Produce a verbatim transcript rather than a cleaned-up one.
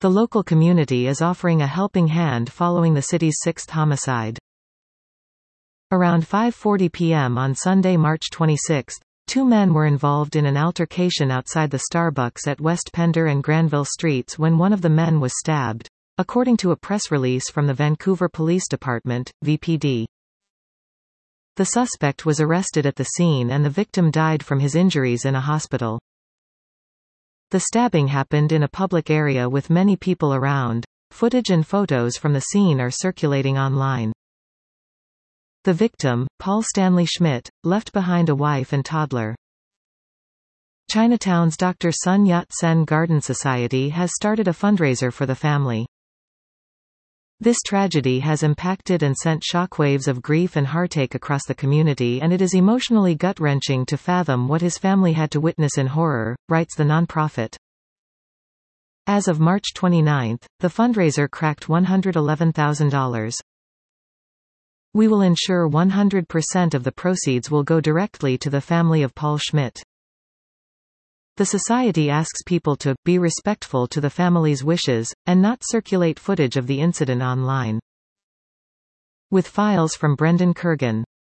The local community is offering a helping hand following the city's sixth homicide. Around five forty p m on Sunday, March twenty-sixth, two men were involved in an altercation outside the Starbucks at West Pender and Granville Streets when one of the men was stabbed, according to a press release from the Vancouver Police Department, V P D. The suspect was arrested at the scene and the victim died from his injuries in a hospital. The stabbing happened in a public area with many people around. Footage and photos from the scene are circulating online. The victim, Paul Stanley Schmidt, left behind a wife and toddler. Chinatown's Doctor Sun Yat-sen Garden Society has started a fundraiser for the family. This tragedy has impacted and sent shockwaves of grief and heartache across the community, and it is emotionally gut-wrenching to fathom what his family had to witness in horror, writes the nonprofit. As of March twenty-ninth, the fundraiser cracked one hundred eleven thousand dollars. We will ensure one hundred percent of the proceeds will go directly to the family of Paul Schmidt. The society asks people to be respectful to the family's wishes, and not circulate footage of the incident online. With files from Brendan Kurgan.